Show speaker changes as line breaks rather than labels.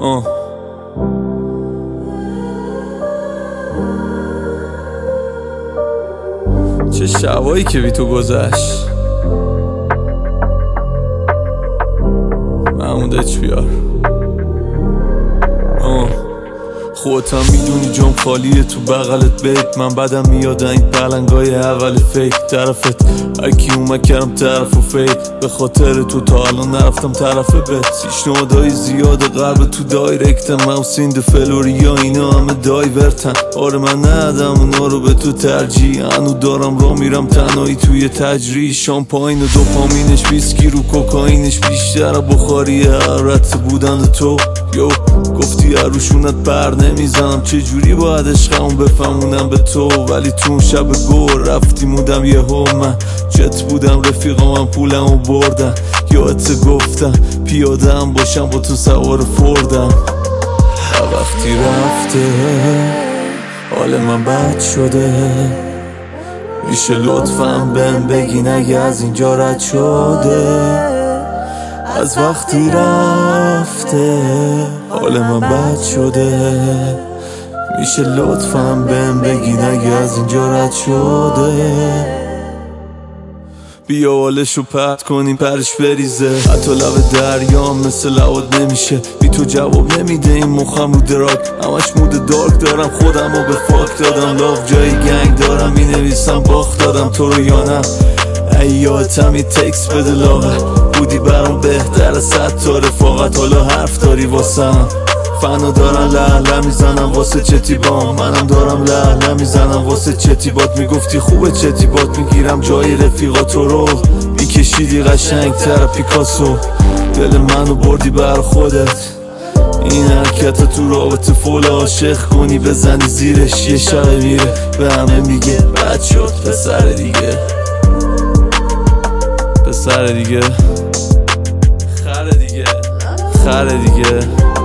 چه شبایی که بی تو گذشت. محمود اچ بیار. خودت هم میدونی جام خالیه تو بغلت بیت. من بدم میاد این پلنگای اول فیک طرفت هرکی اومد کردم طرف و فیک. به خاطر تو تا الان نرفتم طرف بت. پیشنهادای زیاده قلب تو دایرکتم. موسین فلوریا اینا همه دایورتن. آره من ندم اونا رو به تو ترجیح. هنو دارم را میرم تنهایی توی تجریح. شامپاین و دوپامینش ویسکی رو کوکائینش بیشتر بخاری حرارت بودن تو. یو گفتی عروشونت پر نمیزنم. چجوری باید عشقمون بفهمونم به تو. ولی تو اون شب گور رفتی مودم یهو. من جت بودم رفیقامم پولمو بردن. یادت گفتم پیاده هم باشم با تو سوار فوردم. وقتی رفته حال من بد شده. میشه لطفاً بهم بگین اگه از اینجا رد شده. از وقتی رفته حال من بد شده. میشه لطفاً بهم بگین اگه از اینجا رد شده. بیا حالشو پرت کنیم پرش بریزه. حتی لب دریا مثل لواد نمیشه. بی تو جواب نمیده این مخم رو دراگ. همش مود دارک دارم خودم رو به فاک دادم. لاف جای گنگ دارم مینویسم باخت دادم تو رو یا نه. ایاتم یه تکس بده لاغر. بودی برام بهتر 100 تا رفاقت. حالا حرف داری واسم. فنا دارن لهله میزنم واسه چتی بام. منم دارم لهله میزنم واسه چتی بات. میگفتی خوبه چتی بات میگیرم جای رفیقاتو رو. میکشیدی قشنگ تر پیکاسو. دل منو بردی بر خودت. این حرکت تو رابطه فول عاشق کنی بزنی زیرش. یه شب میره به همه میگه بد شد پسر دیگه. پسر دیگه خره دیگه. خره دیگه.